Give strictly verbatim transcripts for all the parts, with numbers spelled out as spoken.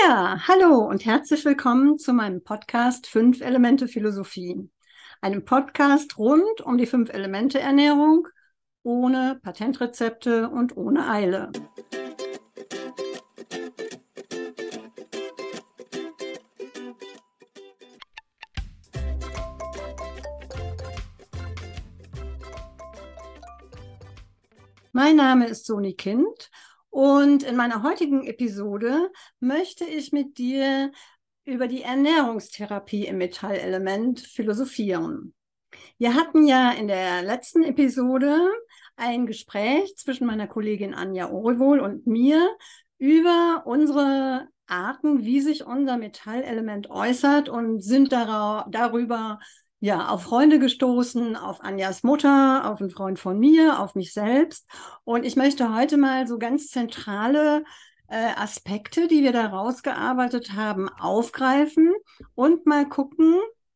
Ja, hallo und herzlich willkommen zu meinem Podcast Fünf Elemente Philosophie. Einem Podcast rund um die Fünf-Elemente-Ernährung ohne Patentrezepte und ohne Eile. Mein Name ist Soni Kind und in meiner heutigen Episode möchte ich mit dir über die Ernährungstherapie im Metallelement philosophieren. Wir hatten ja in der letzten Episode ein Gespräch zwischen meiner Kollegin Anja Orewohl und mir über unsere Arten, wie sich unser Metallelement äußert, und sind dara- darüber ja auf Freunde gestoßen, auf Anjas Mutter, auf einen Freund von mir, auf mich selbst. Und ich möchte heute mal so ganz zentrale äh, Aspekte, die wir da rausgearbeitet haben, aufgreifen und mal gucken,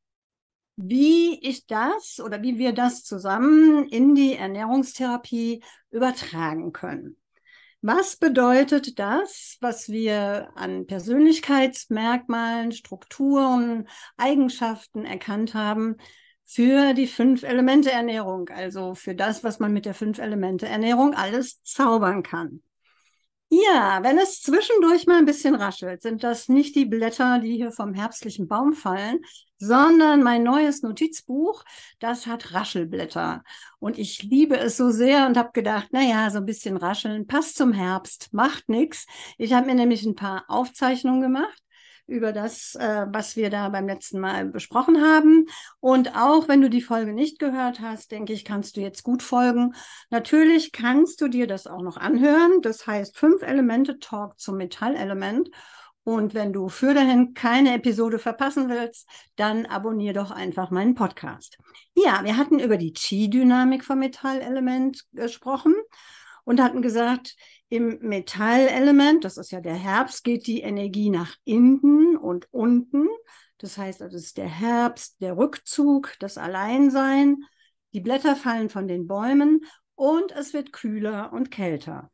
wie ich das oder wie wir das zusammen in die Ernährungstherapie übertragen können. Was bedeutet das, was wir an Persönlichkeitsmerkmalen, Strukturen, Eigenschaften erkannt haben für die Fünf-Elemente-Ernährung, also für das, was man mit der Fünf-Elemente-Ernährung alles zaubern kann? Ja, wenn es zwischendurch mal ein bisschen raschelt, sind das nicht die Blätter, die hier vom herbstlichen Baum fallen, sondern mein neues Notizbuch, das hat Raschelblätter. Und ich liebe es so sehr und habe gedacht, naja, so ein bisschen rascheln passt zum Herbst, macht nichts. Ich habe mir nämlich ein paar Aufzeichnungen gemacht über das, äh, was wir da beim letzten Mal besprochen haben. Und auch wenn du die Folge nicht gehört hast, denke ich, kannst du jetzt gut folgen. Natürlich kannst du dir das auch noch anhören. Das heißt Fünf Elemente Talk zum Metallelement. Und wenn du für dahin keine Episode verpassen willst, dann abonniere doch einfach meinen Podcast. Ja, wir hatten über die Qi-Dynamik vom Metallelement gesprochen und hatten gesagt, im Metallelement, das ist ja der Herbst, geht die Energie nach innen und unten. Das heißt, das ist der Herbst, der Rückzug, das Alleinsein. Die Blätter fallen von den Bäumen und es wird kühler und kälter.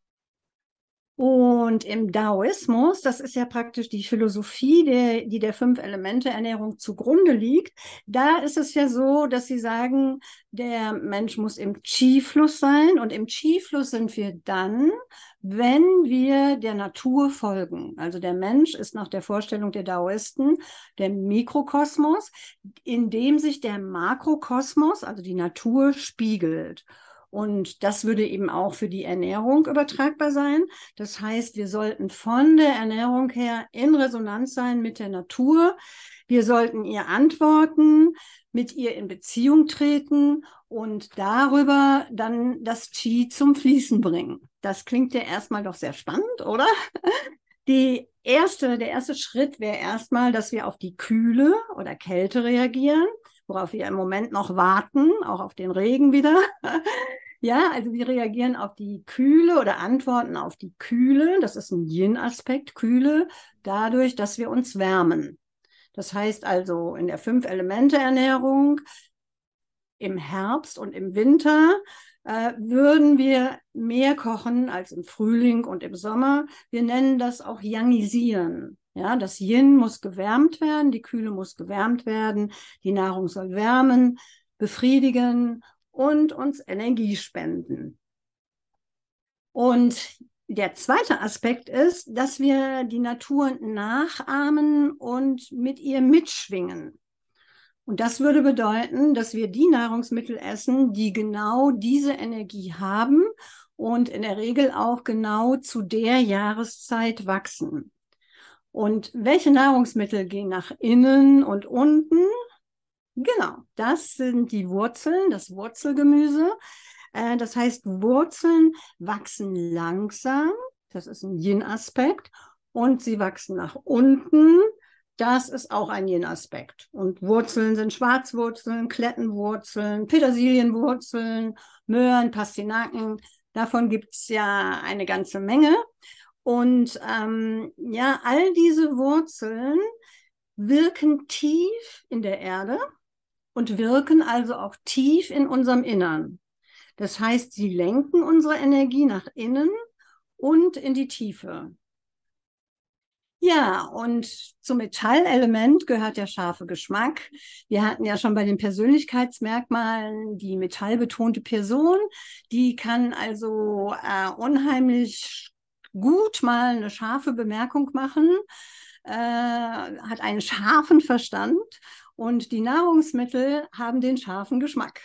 Und im Daoismus, das ist ja praktisch die Philosophie, der, die der Fünf-Elemente-Ernährung zugrunde liegt, da ist es ja so, dass sie sagen, der Mensch muss im Qi-Fluss sein. Und im Qi-Fluss sind wir dann, wenn wir der Natur folgen. Also der Mensch ist nach der Vorstellung der Daoisten der Mikrokosmos, in dem sich der Makrokosmos, also die Natur, spiegelt. Und das würde eben auch für die Ernährung übertragbar sein. Das heißt, wir sollten von der Ernährung her in Resonanz sein mit der Natur. Wir sollten ihr antworten, mit ihr in Beziehung treten und darüber dann das Qi zum Fließen bringen. Das klingt ja erstmal doch sehr spannend, oder? Die erste, der erste Schritt wäre erstmal, dass wir auf die Kühle oder Kälte reagieren, worauf wir im Moment noch warten, auch auf den Regen wieder. Ja, also wir reagieren auf die Kühle oder antworten auf die Kühle. Das ist ein Yin-Aspekt, Kühle, dadurch, dass wir uns wärmen. Das heißt also in der Fünf-Elemente-Ernährung im Herbst und im Winter äh, würden wir mehr kochen als im Frühling und im Sommer. Wir nennen das auch Yangisieren. Ja, das Yin muss gewärmt werden, die Kühle muss gewärmt werden, die Nahrung soll wärmen, befriedigen und uns Energie spenden. Und der zweite Aspekt ist, dass wir die Natur nachahmen und mit ihr mitschwingen. Und das würde bedeuten, dass wir die Nahrungsmittel essen, die genau diese Energie haben und in der Regel auch genau zu der Jahreszeit wachsen. Und welche Nahrungsmittel gehen nach innen und unten? Genau, das sind die Wurzeln, das Wurzelgemüse. Äh, das heißt, Wurzeln wachsen langsam, das ist ein Yin-Aspekt, und sie wachsen nach unten, das ist auch ein Yin-Aspekt. Und Wurzeln sind Schwarzwurzeln, Klettenwurzeln, Petersilienwurzeln, Möhren, Pastinaken. Davon gibt es ja eine ganze Menge. Und ähm, ja, all diese Wurzeln wirken tief in der Erde und wirken also auch tief in unserem Innern. Das heißt, sie lenken unsere Energie nach innen und in die Tiefe. Ja, und zum Metallelement gehört der scharfe Geschmack. Wir hatten ja schon bei den Persönlichkeitsmerkmalen die metallbetonte Person. Die kann also äh, unheimlich gut mal eine scharfe Bemerkung machen, äh, hat einen scharfen Verstand und die Nahrungsmittel haben den scharfen Geschmack.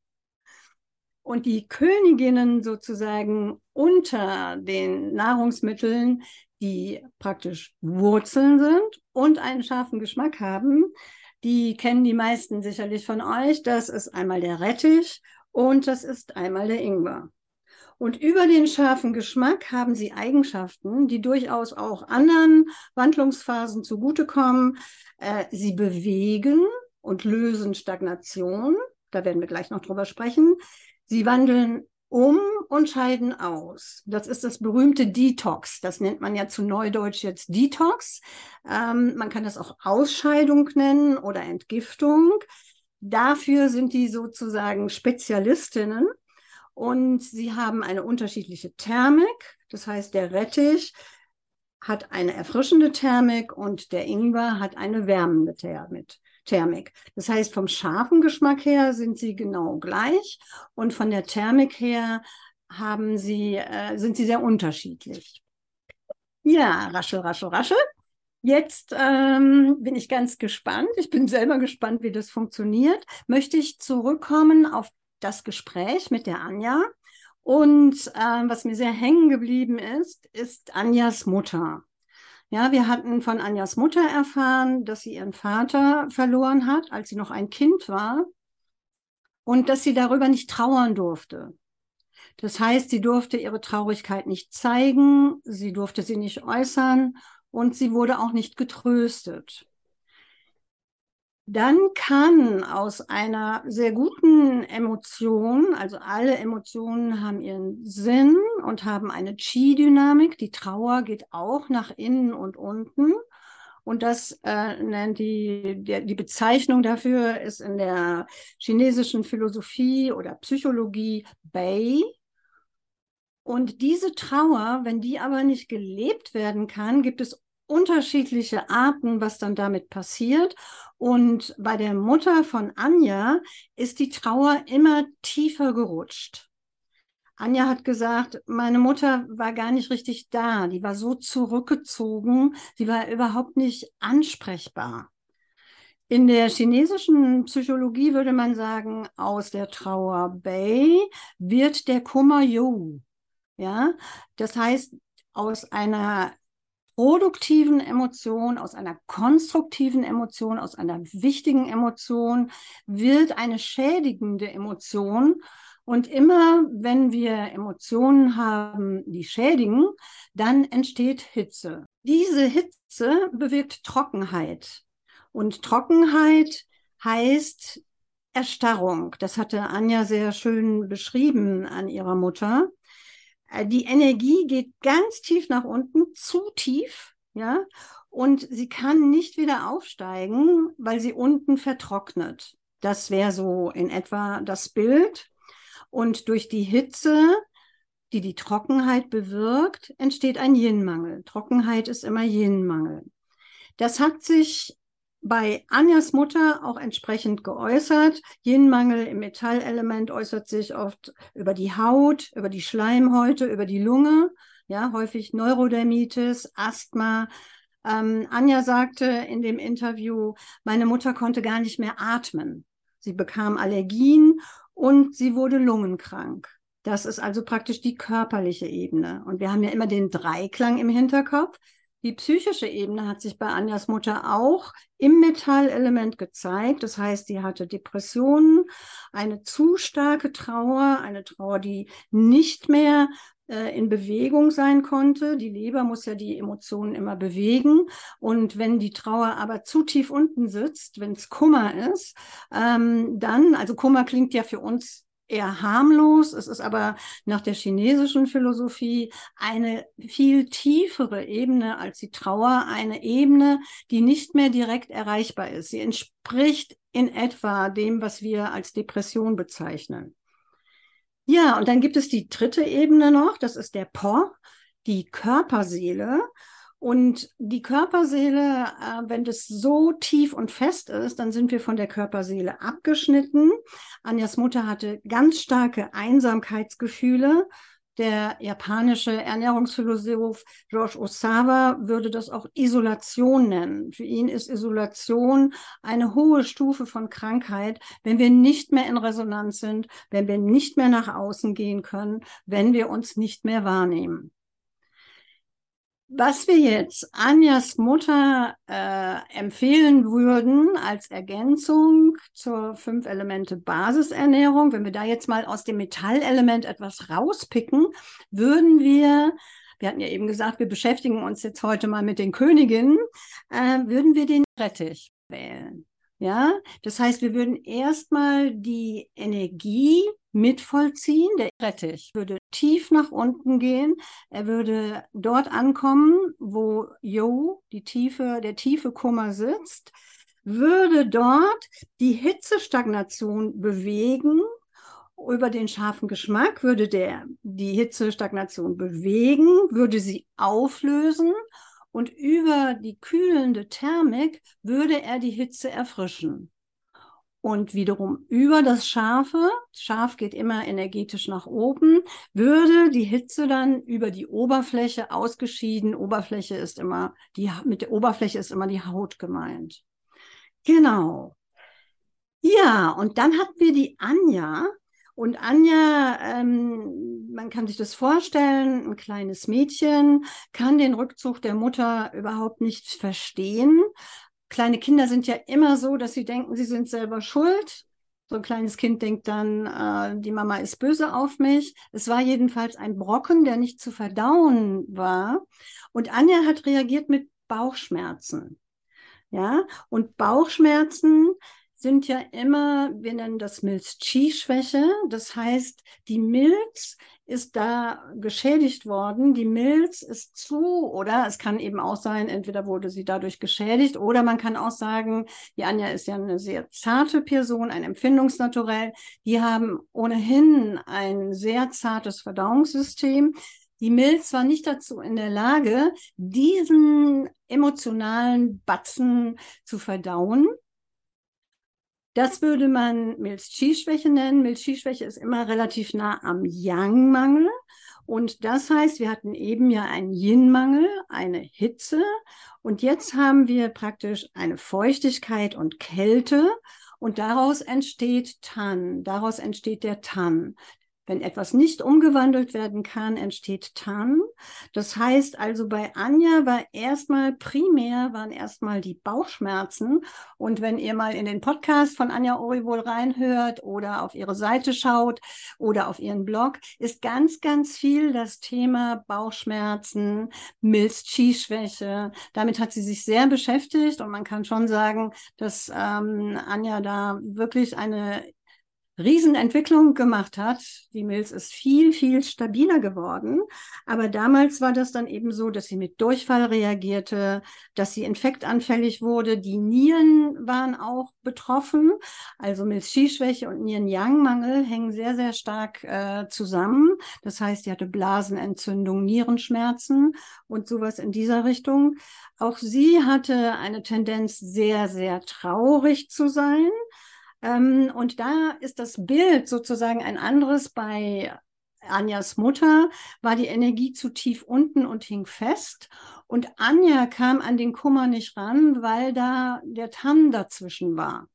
Und die Königinnen sozusagen unter den Nahrungsmitteln, die praktisch Wurzeln sind und einen scharfen Geschmack haben, die kennen die meisten sicherlich von euch. Das ist einmal der Rettich und das ist einmal der Ingwer. Und über den scharfen Geschmack haben sie Eigenschaften, die durchaus auch anderen Wandlungsphasen zugutekommen. Äh, sie bewegen und lösen Stagnation. Da werden wir gleich noch drüber sprechen. Sie wandeln um und scheiden aus. Das ist das berühmte Detox. Das nennt man ja zu Neudeutsch jetzt Detox. Ähm, man kann das auch Ausscheidung nennen oder Entgiftung. Dafür sind die sozusagen Spezialistinnen. Und sie haben eine unterschiedliche Thermik. Das heißt, der Rettich hat eine erfrischende Thermik und der Ingwer hat eine wärmende Thermik. Das heißt, vom scharfen Geschmack her sind sie genau gleich und von der Thermik her haben sie, äh, sind sie sehr unterschiedlich. Ja, raschel, raschel, raschel. Jetzt ähm, bin ich ganz gespannt. Ich bin selber gespannt, wie das funktioniert. Möchte ich zurückkommen auf das Gespräch mit der Anja. Und ähm, was mir sehr hängen geblieben ist, ist Anjas Mutter. Ja, wir hatten von Anjas Mutter erfahren, dass sie ihren Vater verloren hat, als sie noch ein Kind war und dass sie darüber nicht trauern durfte. Das heißt, sie durfte ihre Traurigkeit nicht zeigen, sie durfte sie nicht äußern und sie wurde auch nicht getröstet. Dann kann aus einer sehr guten Emotion, also alle Emotionen haben ihren Sinn und haben eine Qi-Dynamik. Die Trauer geht auch nach innen und unten. Und das äh, nennt die, die, die Bezeichnung dafür ist in der chinesischen Philosophie oder Psychologie Bei. Und diese Trauer, wenn die aber nicht gelebt werden kann, gibt es unterschiedliche Arten, was dann damit passiert. Und bei der Mutter von Anja ist die Trauer immer tiefer gerutscht. Anja hat gesagt, meine Mutter war gar nicht richtig da. Die war so zurückgezogen. Sie war überhaupt nicht ansprechbar. In der chinesischen Psychologie würde man sagen, aus der Trauer Bei wird der Kummer You. Ja, das heißt, aus einer produktiven Emotion, aus einer konstruktiven Emotion, aus einer wichtigen Emotion wird eine schädigende Emotion. Und immer wenn wir Emotionen haben, die schädigen, dann entsteht Hitze. Diese Hitze bewirkt Trockenheit. Und Trockenheit heißt Erstarrung. Das hatte Anja sehr schön beschrieben an ihrer Mutter. Die Energie geht ganz tief nach unten, zu tief, ja, und sie kann nicht wieder aufsteigen, weil sie unten vertrocknet. Das wäre so in etwa das Bild. Und durch die Hitze, die die Trockenheit bewirkt, entsteht ein Yin-Mangel. Trockenheit ist immer Yin-Mangel. Das hat sich bei Anjas Mutter auch entsprechend geäußert. Yin-Mangel im Metallelement äußert sich oft über die Haut, über die Schleimhäute, über die Lunge, ja, häufig Neurodermitis, Asthma. Ähm, Anja sagte in dem Interview, meine Mutter konnte gar nicht mehr atmen. Sie bekam Allergien und sie wurde lungenkrank. Das ist also praktisch die körperliche Ebene. Und wir haben ja immer den Dreiklang im Hinterkopf. Die psychische Ebene hat sich bei Anjas Mutter auch im Metallelement gezeigt. Das heißt, sie hatte Depressionen, eine zu starke Trauer, eine Trauer, die nicht mehr äh, in Bewegung sein konnte. Die Leber muss ja die Emotionen immer bewegen. Und wenn die Trauer aber zu tief unten sitzt, wenn es Kummer ist, ähm, dann, also Kummer klingt ja für uns eher harmlos. Es ist aber nach der chinesischen Philosophie eine viel tiefere Ebene als die Trauer, eine Ebene, die nicht mehr direkt erreichbar ist. Sie entspricht in etwa dem, was wir als Depression bezeichnen. Ja, und dann gibt es die dritte Ebene noch, das ist der Po, die Körperseele. Und die Körperseele, äh, wenn das so tief und fest ist, dann sind wir von der Körperseele abgeschnitten. Anjas Mutter hatte ganz starke Einsamkeitsgefühle. Der japanische Ernährungsphilosoph George Osawa würde das auch Isolation nennen. Für ihn ist Isolation eine hohe Stufe von Krankheit, wenn wir nicht mehr in Resonanz sind, wenn wir nicht mehr nach außen gehen können, wenn wir uns nicht mehr wahrnehmen. Was wir jetzt Anjas Mutter äh, empfehlen würden als Ergänzung zur Fünf-Elemente-Basisernährung, wenn wir da jetzt mal aus dem Metallelement etwas rauspicken, würden wir, wir hatten ja eben gesagt, wir beschäftigen uns jetzt heute mal mit den Königinnen, äh, würden wir den Rettich wählen. Ja, das heißt, wir würden erstmal die Energie mitvollziehen. Der Rettich würde tief nach unten gehen. Er würde dort ankommen, wo Yo, die tiefe, der tiefe Kummer sitzt, würde dort die Hitzestagnation bewegen. Über den scharfen Geschmack würde der die Hitzestagnation bewegen, würde sie auflösen. Und über die kühlende Thermik würde er die Hitze erfrischen. Und wiederum über das Scharfe, scharf geht immer energetisch nach oben, würde die Hitze dann über die Oberfläche ausgeschieden. Oberfläche ist immer, die, mit der Oberfläche ist immer die Haut gemeint. Genau. Ja, und dann hatten wir die Anja. Und Anja, ähm, man kann sich das vorstellen, ein kleines Mädchen kann den Rückzug der Mutter überhaupt nicht verstehen. Kleine Kinder sind ja immer so, dass sie denken, sie sind selber schuld. So ein kleines Kind denkt dann, äh, die Mama ist böse auf mich. Es war jedenfalls ein Brocken, der nicht zu verdauen war. Und Anja hat reagiert mit Bauchschmerzen. Ja, und Bauchschmerzen sind ja immer, wir nennen das Milz-Qi-Schwäche. Das heißt, die Milz ist da geschädigt worden. Die Milz ist zu, oder es kann eben auch sein, entweder wurde sie dadurch geschädigt, oder man kann auch sagen, die Anja ist ja eine sehr zarte Person, ein Empfindungsnaturell. Die haben ohnehin ein sehr zartes Verdauungssystem. Die Milz war nicht dazu in der Lage, diesen emotionalen Batzen zu verdauen. Das würde man Milz-Qi-Schwäche nennen. Milz-Qi-Schwäche ist immer relativ nah am Yang-Mangel. Und das heißt, wir hatten eben ja einen Yin-Mangel, eine Hitze. Und jetzt haben wir praktisch eine Feuchtigkeit und Kälte. Und daraus entsteht Tan. Daraus entsteht der Tan. Wenn etwas nicht umgewandelt werden kann, entsteht Tan. Das heißt also, bei Anja war erstmal primär, waren erstmal die Bauchschmerzen. Und wenn ihr mal in den Podcast von Anja Orivol reinhört oder auf ihre Seite schaut oder auf ihren Blog, ist ganz, ganz viel das Thema Bauchschmerzen, Milz-Qi-Schwäche. Damit hat sie sich sehr beschäftigt und man kann schon sagen, dass ähm, Anja da wirklich eine Riesenentwicklung gemacht hat. Die Milz ist viel, viel stabiler geworden. Aber damals war das dann eben so, dass sie mit Durchfall reagierte, dass sie infektanfällig wurde. Die Nieren waren auch betroffen. Also Milz-Qi-Schwäche und Nieren-Yang-Mangel hängen sehr, sehr stark äh, zusammen. Das heißt, sie hatte Blasenentzündung, Nierenschmerzen und sowas in dieser Richtung. Auch sie hatte eine Tendenz, sehr, sehr traurig zu sein. Ähm, und da ist das Bild sozusagen ein anderes. Bei Anjas Mutter war die Energie zu tief unten und hing fest. Und Anja kam an den Kummer nicht ran, weil da der Tan dazwischen war.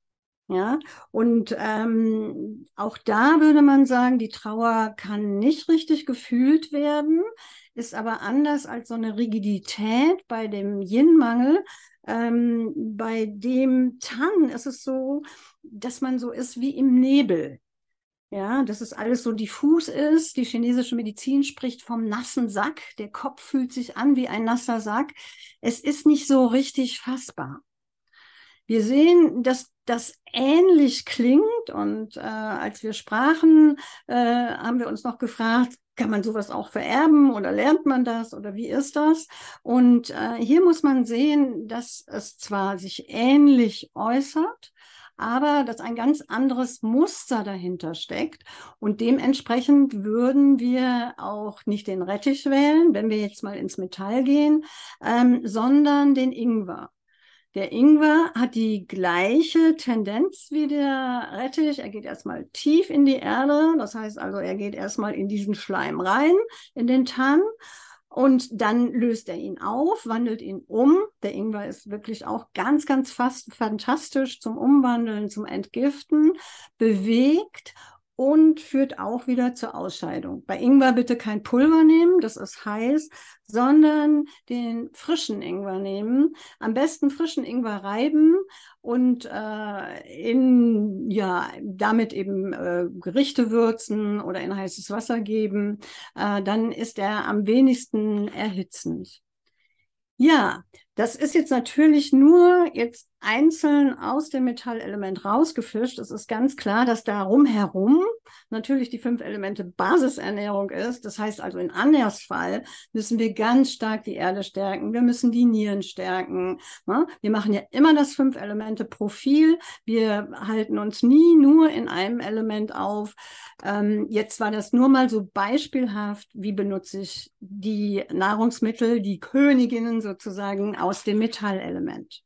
Ja, und ähm, auch da würde man sagen, die Trauer kann nicht richtig gefühlt werden, ist aber anders als so eine Rigidität bei dem Yin-Mangel. Ähm, bei dem Tan ist es so, dass man so ist wie im Nebel. Ja, dass es alles so diffus ist. Die chinesische Medizin spricht vom nassen Sack. Der Kopf fühlt sich an wie ein nasser Sack. Es ist nicht so richtig fassbar. Wir sehen, dass das ähnlich klingt und äh, als wir sprachen, äh, haben wir uns noch gefragt, kann man sowas auch vererben oder lernt man das oder wie ist das? Und äh, hier muss man sehen, dass es zwar sich ähnlich äußert, aber dass ein ganz anderes Muster dahinter steckt. Und dementsprechend würden wir auch nicht den Rettich wählen, wenn wir jetzt mal ins Metall gehen, ähm, sondern den Ingwer. Der Ingwer hat die gleiche Tendenz wie der Rettich. Er geht erstmal tief in die Erde. Das heißt also, er geht erstmal in diesen Schleim rein, in den Tann. Und dann löst er ihn auf, wandelt ihn um. Der Ingwer ist wirklich auch ganz, ganz fast fantastisch zum Umwandeln, zum Entgiften, bewegt und führt auch wieder zur Ausscheidung. Bei Ingwer bitte kein Pulver nehmen, das ist heiß, sondern den frischen Ingwer nehmen. Am besten frischen Ingwer reiben und äh, in, ja, damit eben äh, Gerichte würzen oder in heißes Wasser geben. Äh, dann ist er am wenigsten erhitzend. Ja, das ist jetzt natürlich nur jetzt einzeln aus dem Metallelement rausgefischt. Es ist ganz klar, dass da rumherum natürlich die fünf Elemente Basisernährung ist. Das heißt also in Anjas Fall müssen wir ganz stark die Erde stärken. Wir müssen die Nieren stärken. Ne? Wir machen ja immer das fünf Elemente Profil. Wir halten uns nie nur in einem Element auf. Ähm, jetzt war das nur mal so beispielhaft, wie benutze ich die Nahrungsmittel, die Königinnen sozusagen aus dem Metallelement.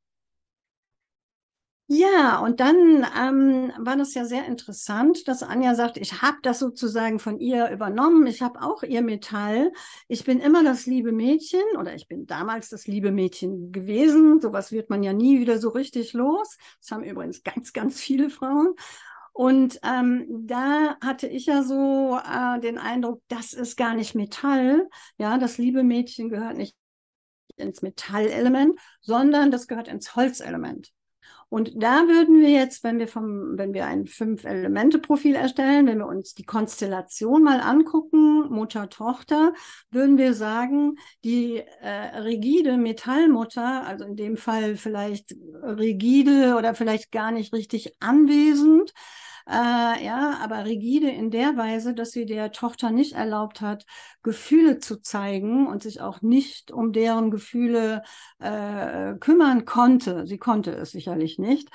Ja, und dann ähm, war das ja sehr interessant, dass Anja sagt, ich habe das sozusagen von ihr übernommen. Ich habe auch ihr Metall. Ich bin immer das liebe Mädchen oder ich bin damals das liebe Mädchen gewesen. Sowas wird man ja nie wieder so richtig los. Das haben übrigens ganz, ganz viele Frauen. Und ähm, da hatte ich ja so äh, den Eindruck, das ist gar nicht Metall. Ja, das liebe Mädchen gehört nicht ins Metallelement, sondern das gehört ins Holzelement. Und da würden wir jetzt, wenn wir vom, wenn wir ein Fünf-Elemente-Profil erstellen, wenn wir uns die Konstellation mal angucken, Mutter, Tochter, würden wir sagen, die äh, rigide Metallmutter, also in dem Fall vielleicht rigide oder vielleicht gar nicht richtig anwesend, äh, ja, aber rigide in der Weise, dass sie der Tochter nicht erlaubt hat, Gefühle zu zeigen und sich auch nicht um deren Gefühle äh, kümmern konnte. Sie konnte es sicherlich nicht.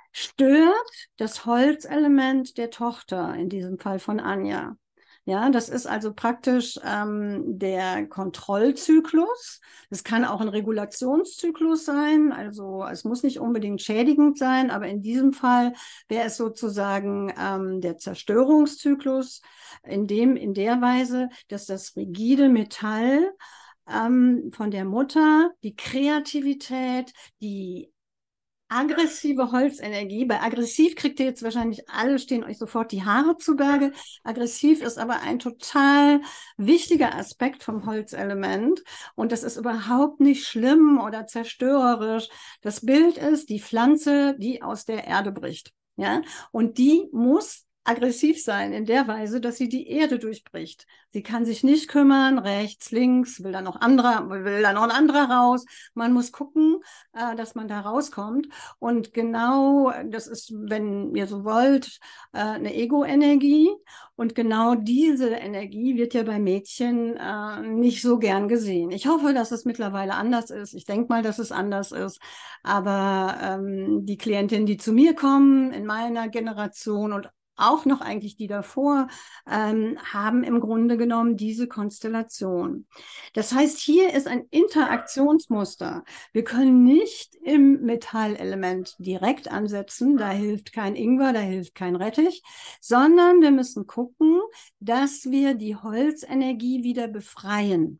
Stört das Holzelement der Tochter, in diesem Fall von Anja. Ja, das ist also praktisch ähm, der Kontrollzyklus. Das kann auch ein Regulationszyklus sein. Also es muss nicht unbedingt schädigend sein, aber in diesem Fall wäre es sozusagen ähm, der Zerstörungszyklus, in dem, in der Weise, dass das rigide Metall ähm, von der Mutter die Kreativität, die aggressive Holzenergie. Bei aggressiv kriegt ihr jetzt wahrscheinlich alle, stehen euch sofort die Haare zu Berge. Aggressiv ist aber ein total wichtiger Aspekt vom Holzelement. Und das ist überhaupt nicht schlimm oder zerstörerisch. Das Bild ist die Pflanze, die aus der Erde bricht. Ja, und die muss aggressiv sein in der Weise, dass sie die Erde durchbricht. Sie kann sich nicht kümmern, rechts, links, will da noch anderer, will da noch ein anderer raus. Man muss gucken, äh, dass man da rauskommt. Und genau, das ist, wenn ihr so wollt, äh, eine Ego-Energie. Und genau diese Energie wird ja bei Mädchen äh, nicht so gern gesehen. Ich hoffe, dass es mittlerweile anders ist. Ich denke mal, dass es anders ist. Aber ähm, die Klientinnen, die zu mir kommen, in meiner Generation und auch noch eigentlich die davor, ähm, haben im Grunde genommen diese Konstellation. Das heißt, hier ist ein Interaktionsmuster. Wir können nicht im Metallelement direkt ansetzen, da hilft kein Ingwer, da hilft kein Rettich, sondern wir müssen gucken, dass wir die Holzenergie wieder befreien.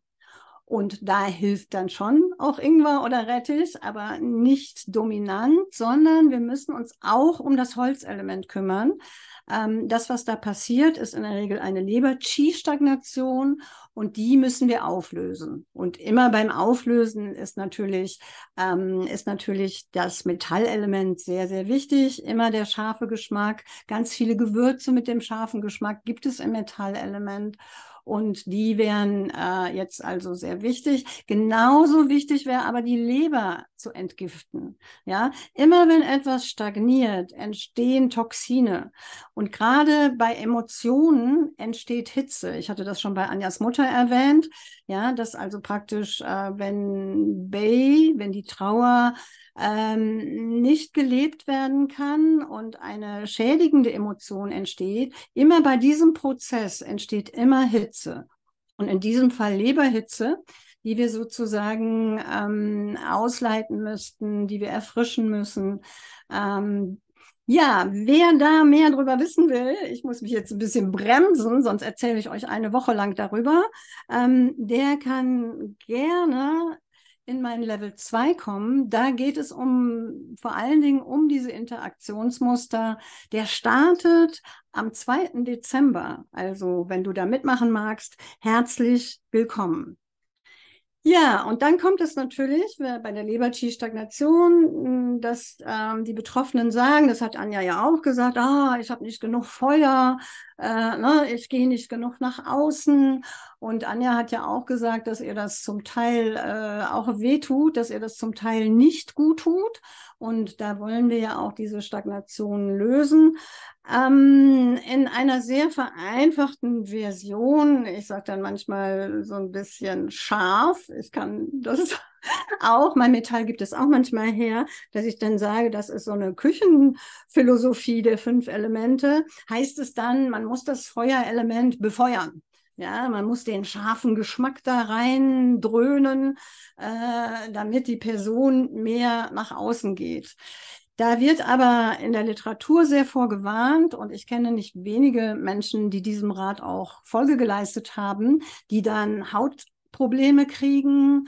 Und da hilft dann schon auch Ingwer oder Rettich, aber nicht dominant, sondern wir müssen uns auch um das Holzelement kümmern. Ähm, das, was da passiert, ist in der Regel eine Leber-Qi-Stagnation und die müssen wir auflösen. Und immer beim Auflösen ist natürlich, ähm, ist natürlich das Metallelement sehr, sehr wichtig. Immer der scharfe Geschmack. Ganz viele Gewürze mit dem scharfen Geschmack gibt es im Metallelement. Und die wären äh, jetzt also sehr wichtig. Genauso wichtig wäre aber die Leber zu entgiften. Ja, immer wenn etwas stagniert, entstehen Toxine. Und gerade bei Emotionen entsteht Hitze. Ich hatte das schon bei Anjas Mutter erwähnt. Ja, dass also praktisch, äh, wenn Bay, wenn die Trauer ähm, nicht gelebt werden kann und eine schädigende Emotion entsteht, immer bei diesem Prozess entsteht immer Hitze. Und in diesem Fall Leberhitze, die wir sozusagen ähm, ausleiten müssten, die wir erfrischen müssen. Ähm, ja, wer da mehr darüber wissen will, ich muss mich jetzt ein bisschen bremsen, sonst erzähle ich euch eine Woche lang darüber, ähm, der kann gerne in mein Level zwei kommen. Da geht es um vor allen Dingen um diese Interaktionsmuster. Der startet am zweiten Dezember. Also, wenn du da mitmachen magst, herzlich willkommen. Ja, und dann kommt es natürlich bei der Leber-Qi-Stagnation, dass ähm, die Betroffenen sagen, das hat Anja ja auch gesagt, ah, ich habe nicht genug Feuer, äh, ne, ich gehe nicht genug nach außen. Und Anja hat ja auch gesagt, dass ihr das zum Teil äh, auch wehtut, dass ihr das zum Teil nicht gut tut. Und da wollen wir ja auch diese Stagnation lösen. Ähm, in einer sehr vereinfachten Version, ich sage dann manchmal so ein bisschen scharf, ich kann das auch, mein Metall gibt es auch manchmal her, dass ich dann sage, das ist so eine Küchenphilosophie der fünf Elemente, heißt es dann, man muss das Feuerelement befeuern. Ja, man muss den scharfen Geschmack da rein dröhnen, äh, damit die Person mehr nach außen geht. Da wird aber in der Literatur sehr vorgewarnt und ich kenne nicht wenige Menschen, die diesem Rat auch Folge geleistet haben, die dann Hautprobleme kriegen,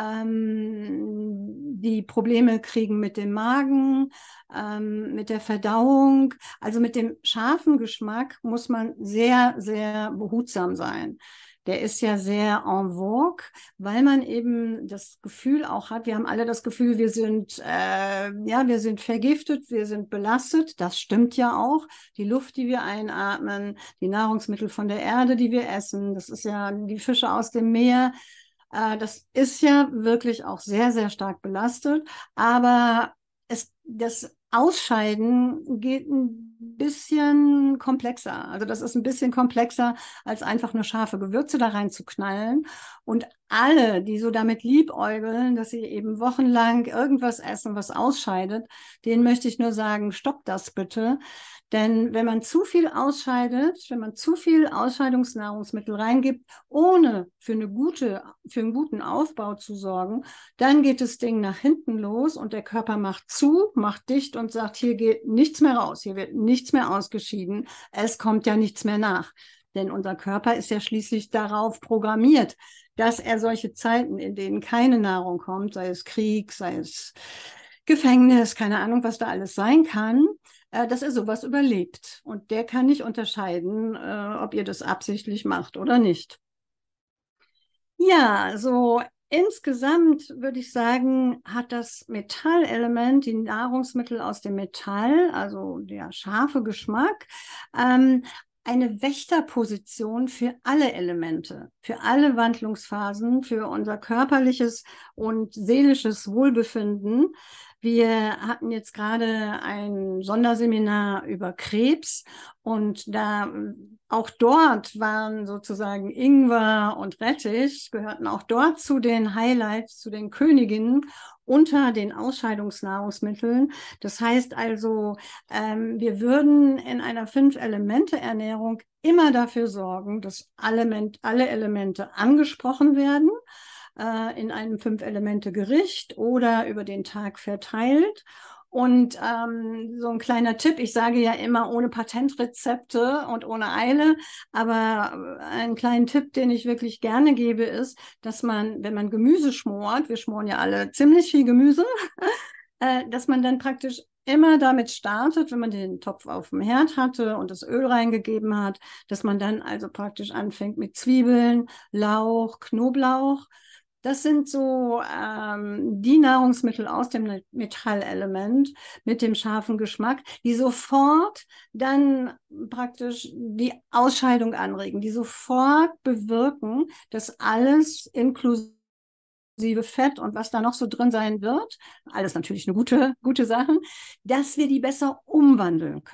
ähm, die Probleme kriegen mit dem Magen, ähm, mit der Verdauung. Also mit dem scharfen Geschmack muss man sehr, sehr behutsam sein. Der ist ja sehr en vogue, weil man eben das Gefühl auch hat, wir haben alle das Gefühl, wir sind, äh, ja, wir sind vergiftet, wir sind belastet. Das stimmt ja auch. Die Luft, die wir einatmen, die Nahrungsmittel von der Erde, die wir essen, das ist ja die Fische aus dem Meer. Äh, das ist ja wirklich auch sehr, sehr stark belastet. Aber es, das Ausscheiden geht ein bisschen komplexer. Also das ist ein bisschen komplexer, als einfach nur scharfe Gewürze da reinzuknallen. Und alle, die so damit liebäugeln, dass sie eben wochenlang irgendwas essen, was ausscheidet, denen möchte ich nur sagen, stoppt das bitte. Denn wenn man zu viel ausscheidet, wenn man zu viel Ausscheidungsnahrungsmittel reingibt, ohne für eine gute, für einen guten Aufbau zu sorgen, dann geht das Ding nach hinten los und der Körper macht zu, macht dicht und sagt, hier geht nichts mehr raus, hier wird nichts mehr ausgeschieden, es kommt ja nichts mehr nach. Denn unser Körper ist ja schließlich darauf programmiert, dass er solche Zeiten, in denen keine Nahrung kommt, sei es Krieg, sei es Gefängnis, keine Ahnung, was da alles sein kann, äh, dass er sowas überlebt. Und der kann nicht unterscheiden, äh, ob ihr das absichtlich macht oder nicht. Ja, so insgesamt würde ich sagen, hat das Metallelement, die Nahrungsmittel aus dem Metall, also der scharfe Geschmack, ähm, eine Wächterposition für alle Elemente, für alle Wandlungsphasen, für unser körperliches und seelisches Wohlbefinden. Wir hatten jetzt gerade ein Sonderseminar über Krebs und da auch dort waren sozusagen Ingwer und Rettich, gehörten auch dort zu den Highlights, zu den Königinnen unter den Ausscheidungsnahrungsmitteln. Das heißt also, ähm, wir würden in einer Fünf-Elemente-Ernährung immer dafür sorgen, dass alle, alle Elemente angesprochen werden äh, in einem Fünf-Elemente-Gericht oder über den Tag verteilt. Und ähm, so ein kleiner Tipp, ich sage ja immer ohne Patentrezepte und ohne Eile, aber einen kleinen Tipp, den ich wirklich gerne gebe, ist, dass man, wenn man Gemüse schmort, wir schmoren ja alle ziemlich viel Gemüse, äh, dass man dann praktisch immer damit startet, wenn man den Topf auf dem Herd hatte und das Öl reingegeben hat, dass man dann also praktisch anfängt mit Zwiebeln, Lauch, Knoblauch. Das sind so ähm, die Nahrungsmittel aus dem Metallelement mit dem scharfen Geschmack, die sofort dann praktisch die Ausscheidung anregen, die sofort bewirken, dass alles inklusive Fett und was da noch so drin sein wird, alles natürlich eine gute, gute Sache, dass wir die besser umwandeln können.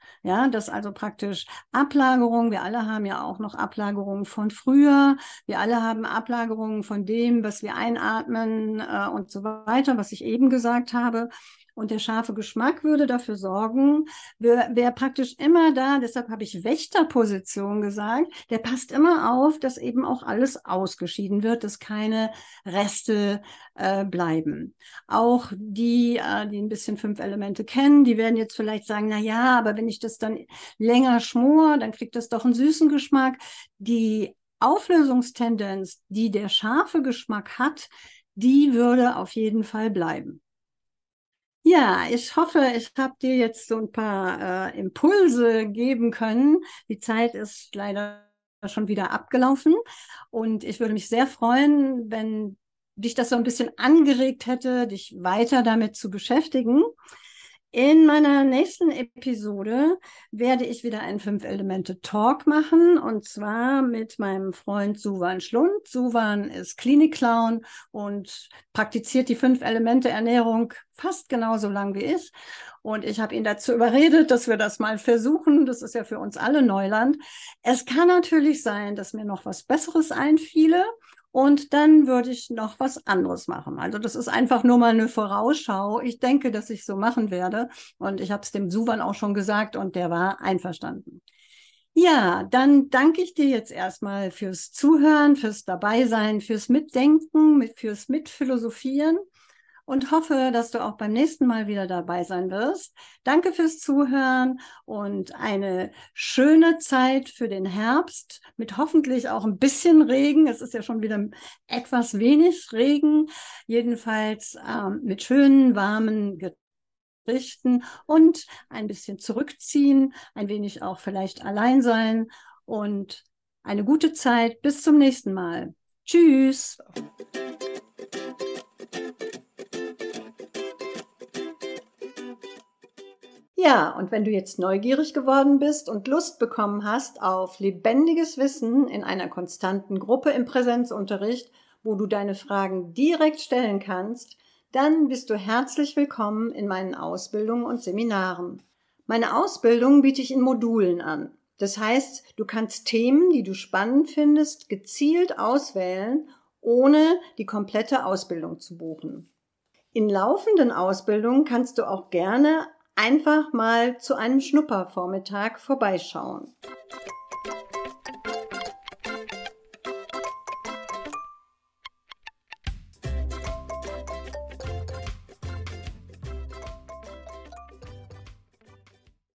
Ja, das also praktisch Ablagerung. Wir alle haben ja auch noch Ablagerungen von früher. Wir alle haben Ablagerungen von dem, was wir einatmen äh, und so weiter, was ich eben gesagt habe. Und der scharfe Geschmack würde dafür sorgen, wer, wer praktisch immer da, deshalb habe ich Wächterposition gesagt, der passt immer auf, dass eben auch alles ausgeschieden wird, dass keine Reste äh, bleiben. Auch die, äh, die ein bisschen fünf Elemente kennen, die werden jetzt vielleicht sagen, na ja, aber wenn ich das dann länger schmore, dann kriegt das doch einen süßen Geschmack. Die Auflösungstendenz, die der scharfe Geschmack hat, die würde auf jeden Fall bleiben. Ja, ich hoffe, ich habe dir jetzt so ein paar äh, Impulse geben können. Die Zeit ist leider schon wieder abgelaufen und ich würde mich sehr freuen, wenn dich das so ein bisschen angeregt hätte, dich weiter damit zu beschäftigen. In meiner nächsten Episode werde ich wieder einen Fünf-Elemente-Talk machen und zwar mit meinem Freund Suvan Schlund. Suvan ist Klinik-Clown und praktiziert die Fünf-Elemente-Ernährung fast genauso lang wie ich. Und ich habe ihn dazu überredet, dass wir das mal versuchen. Das ist ja für uns alle Neuland. Es kann natürlich sein, dass mir noch was Besseres einfiele. Und dann würde ich noch was anderes machen. Also das ist einfach nur mal eine Vorausschau. Ich denke, dass ich so machen werde. Und ich habe es dem Suvan auch schon gesagt und der war einverstanden. Ja, dann danke ich dir jetzt erstmal fürs Zuhören, fürs Dabeisein, fürs Mitdenken, fürs Mitphilosophieren und hoffe, dass du auch beim nächsten Mal wieder dabei sein wirst. Danke fürs Zuhören und eine schöne Zeit für den Herbst mit hoffentlich auch ein bisschen Regen. Es ist ja schon wieder etwas wenig Regen, jedenfalls ähm, mit schönen, warmen Gerichten und ein bisschen zurückziehen, ein wenig auch vielleicht allein sein und eine gute Zeit. Bis zum nächsten Mal. Tschüss. Ja, und wenn du jetzt neugierig geworden bist und Lust bekommen hast auf lebendiges Wissen in einer konstanten Gruppe im Präsenzunterricht, wo du deine Fragen direkt stellen kannst, dann bist du herzlich willkommen in meinen Ausbildungen und Seminaren. Meine Ausbildung biete ich in Modulen an. Das heißt, du kannst Themen, die du spannend findest, gezielt auswählen, ohne die komplette Ausbildung zu buchen. In laufenden Ausbildungen kannst du auch gerne einfach mal zu einem Schnuppervormittag vorbeischauen.